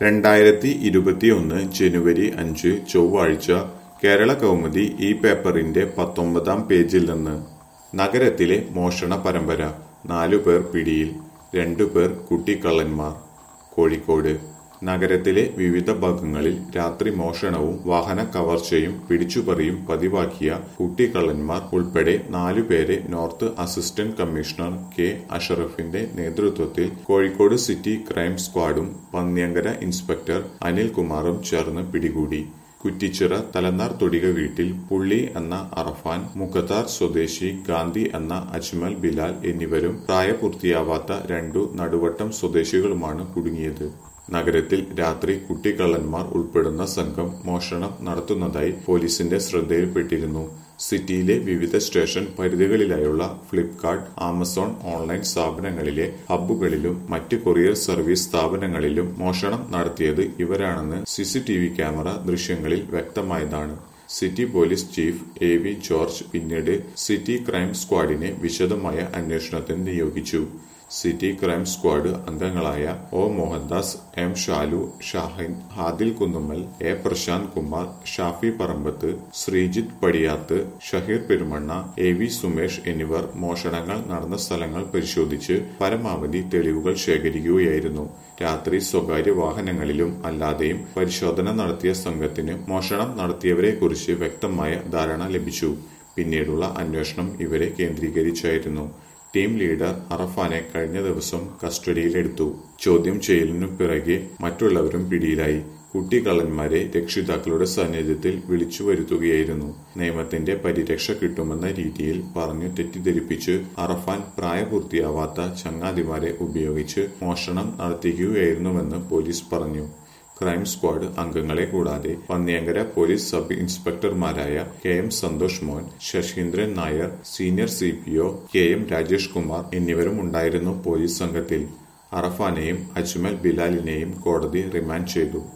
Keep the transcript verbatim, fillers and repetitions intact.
രണ്ടായിരത്തി ഇരുപത്തിയൊന്ന് ജനുവരി അഞ്ച് ചൊവ്വാഴ്ച കേരള കൗമുദി ഈ പേപ്പറിന്റെ പത്തൊമ്പതാം പേജിൽ നിന്ന് നഗരത്തിലെ മോഷണ പരമ്പര, നാലുപേർ പിടിയിൽ, രണ്ടുപേർ കുട്ടിക്കള്ളന്മാർ. കോഴിക്കോട് നഗരത്തിലെ വിവിധ ഭാഗങ്ങളിൽ രാത്രി മോഷണവും വാഹന കവർച്ചയും പിടിച്ചുപറിയും പതിവാക്കിയ കുട്ടിക്കള്ളന്മാർ ഉൾപ്പെടെ നാലുപേരെ നോർത്ത് അസിസ്റ്റന്റ് കമ്മീഷണർ കെ അഷറഫിന്റെ നേതൃത്വത്തിൽ കോഴിക്കോട് സിറ്റി ക്രൈം സ്ക്വാഡും പന്നിയങ്കര ഇൻസ്പെക്ടർ അനിൽകുമാറും ചേർന്ന് പിടികൂടി. കുറ്റിച്ചിറ തലന്നാർ തൊടിക വീട്ടിൽ പുള്ളി എന്ന അറഫാൻ, മുഖത്താർ സ്വദേശി ഗാന്ധി എന്ന അജ്മൽ ബിലാൽ എന്നിവരും പ്രായപൂർത്തിയാവാത്ത രണ്ടു നടുവട്ടം സ്വദേശികളുമാണ് കുടുങ്ങിയത്. നഗരത്തിൽ രാത്രി കുട്ടിക്കള്ളന്മാർ ഉൾപ്പെടുന്ന സംഘം മോഷണം നടത്തുന്നതായി പോലീസിന്റെ ശ്രദ്ധയിൽപ്പെട്ടിരുന്നു. സിറ്റിയിലെ വിവിധ സ്റ്റേഷൻ പരിധികളിലായുള്ള ഫ്ലിപ്കാർട്ട്, ആമസോൺ ഓൺലൈൻ സ്ഥാപനങ്ങളിലെ ഹബ്ബുകളിലും മറ്റ് കൊറിയർ സർവീസ് സ്ഥാപനങ്ങളിലും മോഷണം നടത്തിയത് ഇവരാണെന്ന് സിസിടിവി ക്യാമറ ദൃശ്യങ്ങളിൽ വ്യക്തമായതാണ്. City police chief A V George പിന്നീട് സിറ്റി ക്രൈം സ്ക്വാഡിനെ വിശദമായ അന്വേഷണത്തിന് നിയോഗിച്ചു. സിറ്റി ക്രൈം സ്ക്വാഡ് അംഗങ്ങളായ O Mohandas, M Shalu, Shahin, Hadil Kunnummal, A Prashanth Kumar, Shafi Parambath, Sreejith Padiyath, Shaheer Perumanna, A V Sumesh എന്നിവർ മോഷണങ്ങൾ നടന്ന സ്ഥലങ്ങൾ പരിശോധിച്ച് പരമാവധി തെളിവുകൾ ശേഖരിക്കുകയായിരുന്നു. രാത്രി സ്വകാര്യ വാഹനങ്ങളിലും അല്ലാതെയും പരിശോധന നടത്തിയ സംഘത്തിന് മോഷണം നടത്തിയവരെക്കുറിച്ച് വ്യക്തമായ ധാരണ ലഭിച്ചു. പിന്നീടുള്ള അന്വേഷണം ഇവരെ കേന്ദ്രീകരിച്ചായിരുന്നു. ടീം ലീഡർ അറഫാനെ കഴിഞ്ഞ ദിവസം കസ്റ്റഡിയിലെടുത്തു. ചോദ്യം ചെയ്യലിനു പിറകെ മറ്റുള്ളവരും പിടിയിലായി. കുട്ടിക്കള്ളന്മാരെ രക്ഷിതാക്കളുടെ സാന്നിധ്യത്തിൽ വിളിച്ചു വരുത്തുകയായിരുന്നു. നിയമത്തിന്റെ പരിരക്ഷ കിട്ടുമെന്ന രീതിയിൽ പറഞ്ഞു തെറ്റിദ്ധരിപ്പിച്ച് അറഫാൻ പ്രായപൂർത്തിയാവാത്ത ചങ്ങാതിമാരെ ഉപയോഗിച്ച് മോഷണം നടത്തിക്കുകയായിരുന്നുവെന്ന് പോലീസ് പറഞ്ഞു. ക്രൈം സ്ക്വാഡ് അംഗങ്ങളെ കൂടാതെ പന്നിയങ്കര പോലീസ് സബ് ഇൻസ്പെക്ടർമാരായ K M Santhosh Mon, Sasheendran Nair, senior C P O K M Rajesh Kumar എന്നിവരും ഉണ്ടായിരുന്നു പോലീസ് സംഘത്തിൽ. അറഫാനെയും അജ്മൽ ബിലാലിനെയും കോടതി റിമാൻഡ് ചെയ്തു.